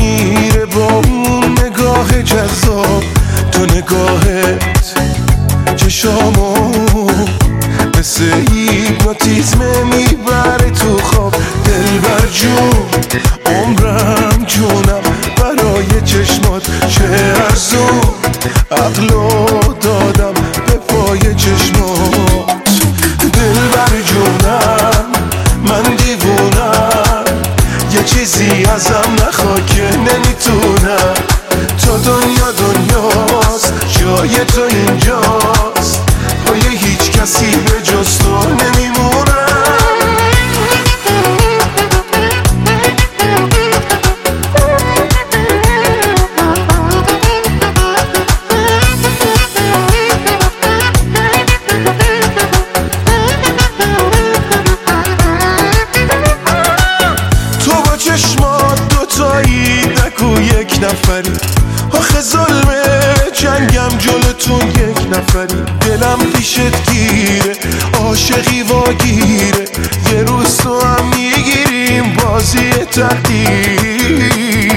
میره با اون نگاه جذاب. تو نگاهت چشامو مثل هیپنوتیزم میبره تو خواب. دلبر جون عمرم جونم برای چشمات، چه ارزون عقلو دادم به پای چشمات. دلبر جونم من دیوونم، یه چیزی ازم نخوا که نمیتونم. تو دنیاست، جای تو اینجاست، پای هیچ کسی به جز تو نمیمونم. تو با چشمات دوتایی نگو یک نفری، آخه ظلمه جنگم جلوتون یک نفری. دلم پیشت گیره، عاشقی واگیره، یه روز تو هم میگیریم بازی تقدیر.